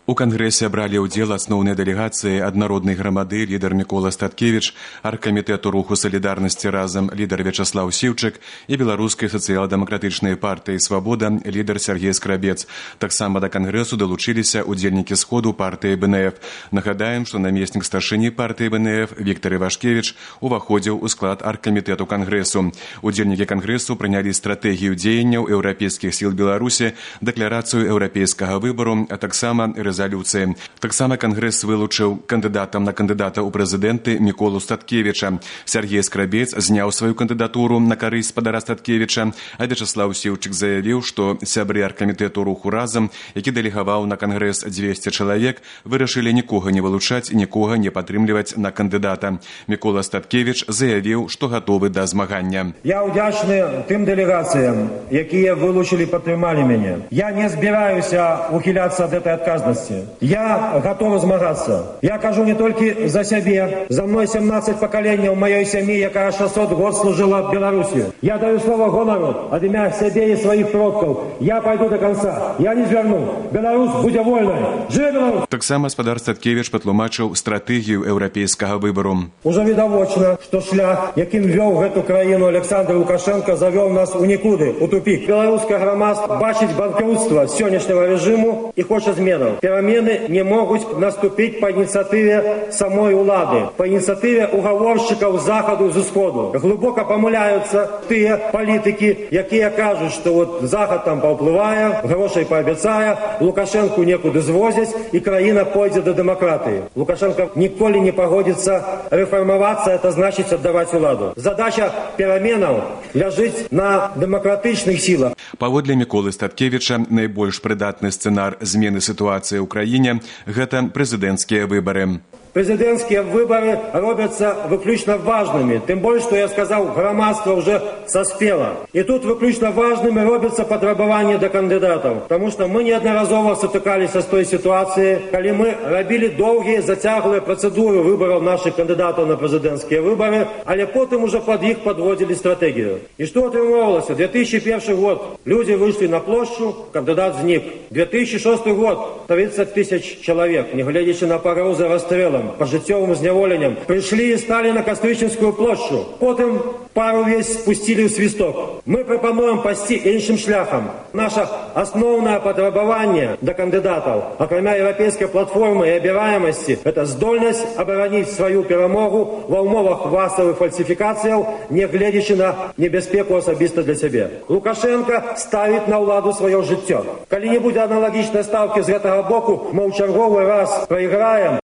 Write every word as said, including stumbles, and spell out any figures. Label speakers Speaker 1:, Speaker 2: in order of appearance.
Speaker 1: У кангрэсе бралі ўдзел асноўныя дэлегацыі ад народнай грамады лідар Мікола Статкевіч, аргкамітэту руху салідарнасці разам лідар Вячаслаў Сіўчык і беларускай сацыял-дэмакратычнай партыі «Свабода» лідар Сергей Скрабец. Таксама да кангрэсу далучыліся удзельнікі сходу партыі бэ эн эф. Нагадаем, што намеснік старшыні партыі бэ эн эф Віктор Івашкевіч уваходзіў у склад аргкамітэту кангрэсу. Удзельнікі кангрэсу прынялі стратэгію дзеянняў еўрапейскіх сіл Беларусі, дэкларацыю еўрапейскага выбару, а таксама рэзалюцыю. Таксама кангрэс вылучыў кандыдатам на кандыдата ў прэзідэнты Міколу Статкевіча. Сергей Скрабец зняў сваю кандыдатуру на карысць спадара Статкевіча, а Вячаслаў Сіўчык заявіў, што сябры аргкамітэту руху разам, які дэлегаваў на кангрэс дзвесце чалавек, вырашылі нікога не вылучаць і нікога не падтрымліваць на кандыдата. Мікола Статкевіч заявіў, што гатовы да змагання.
Speaker 2: Я ўдзячны тым дэлегацыям, якія вылучылі, падтрымалі мяне. Я не збіраюся ухіляцца ад гэтай адказнасці. Я готов змагаться. Я кажу не только за себе. За мной семнадцать поколений в моей семье, якая шестьсот год служила в Беларуси. Я даю слово гонору от имя себе и своих предков. Я пойду до конца. Я не зверну. Беларусь будет вольной. Живи Беларусь!
Speaker 1: Таксама спадар Статкевич патлумачыў стратэгію еўрапейскага выбару.
Speaker 2: Уже відавочна, что шлях, яким вёў эту краіну Александр Лукашенко, завёл нас у нікуды, у тупик. Беларускае грамадства бачыць банкрутства сённяшняга режиму и хоча зменаў. Перамены не могут наступить по инициативе самой улады, по инициативе уговорщиков Заходу и Усходу. Глубоко помыляются те политики, якія кажут, что вот Заход там поуплывая, грошей пообещая, Лукашенко некуда звозить, и краина пойдет до демократии. Лукашенко николи не погодится реформоваться, это значит отдавать уладу. Задача пераменов ляжит на демократичных силах.
Speaker 1: Паводле Міколы Статкевіча, найбольш прыдатны сцэнар змены сітуацыі ў краіне – гэта прэзідэнцкія выбары.
Speaker 2: Президентские выборы робятся выключно важными, тем более, что я сказал, громадство уже соспело. И тут выключно важными робятся потребования до кандидатов, потому что мы неодноразово сутыкались с той ситуацией, когда мы робили долгие, затяглые процедуры выборов наших кандидатов на президентские выборы, але потом уже под их подводили стратегию. И что отрывалось? две тысячи первый год люди вышли на площадь, кандидат зник. две тысячи шестой год тридцать тысяч человек, не глядячи на погрозы расстрелом, пожиттєвим зневоленням, прийшли і стали на Костричинську площу. Потім пару весь спустили в свисток. Ми пропонуємо пойти іншим шляхом. Наше основне потребування до кандидатів, окремя європейської платформи і обираємості, це здольність оборонити свою перемогу в умовах масових фальсифікацій, не глядячи на небезпеку особисто для себе. Лукашенко ставить на владу своє життя. Коли не буде аналогічної ставки з цього боку, ми в черговий раз проіграємо.